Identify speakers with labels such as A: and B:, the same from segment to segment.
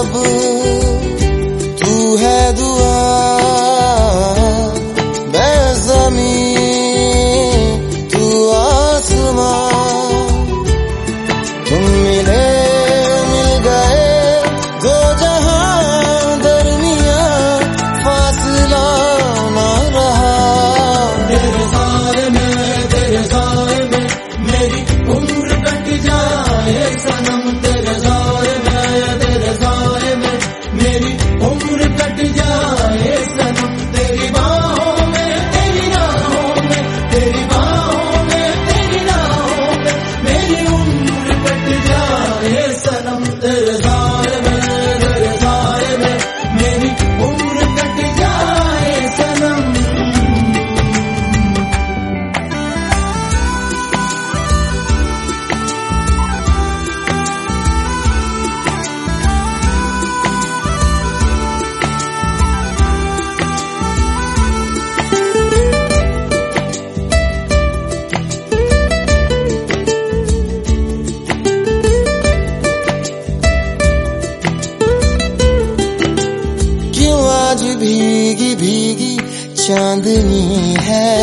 A: अब तू है दुआ, मैं ज़मीन तू आसमां, तुम मिले मिल गए दो जहां दरमियां, फासला ना रहा।
B: तेरे साए में मेरी उम्र कट जाए सनम, तेरे साए में मेरी उम्र कट जाए सनम, तेरी बाहों में तेरी राहों में, तेरी बाहों में तेरी राहों में मेरी उम्र कट जाए सनम, तेरे साए में मेरी उम्र कट जाए सनम।
A: आज भीगी भीगी चांदनी है,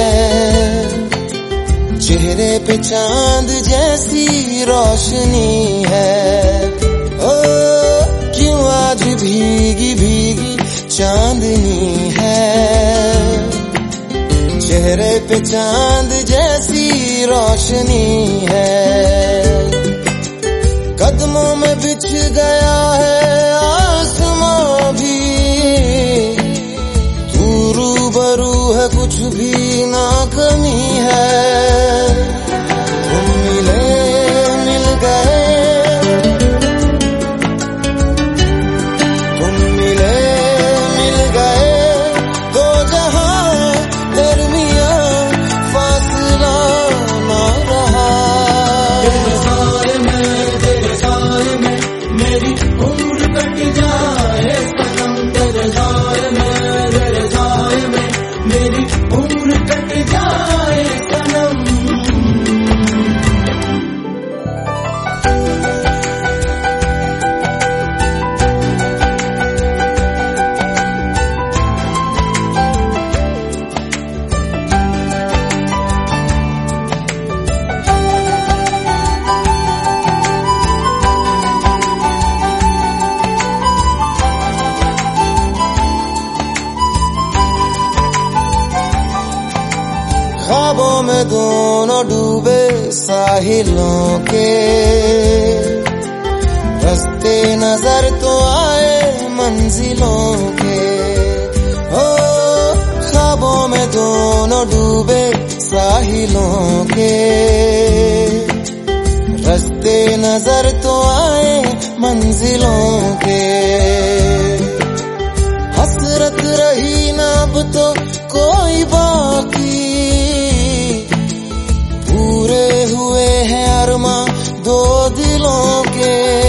A: चेहरे पे चांद जैसी रोशनी है। ओ क्यों आज भीगी भीगी चांदनी है, चेहरे पे चांद जैसी रोशनी है। कदमों में बिछ गया है आसमां भी, रूबरू है कुछ भी ना कमी है। तुम मिले मिल गए, तुम मिले मिल गए दो जहां दरमियां, फासला ना रहा।
B: तेरे साए में मेरी उम्र कट जाए सनम, तेरे साए में मेरी उम्र कट जाए सनम।
A: ख्वाबों में दोनों डूबे साहिलों के, रास्ते नजर तो आए मंजिलों के। ओ ख्वाबों में दोनों डूबे साहिलों के, रास्ते नजर तो आए मंजिलों के। हसरत रही ना अब तो कोई बाकी, पूरे हुए हैं अरमां दो दिलों के।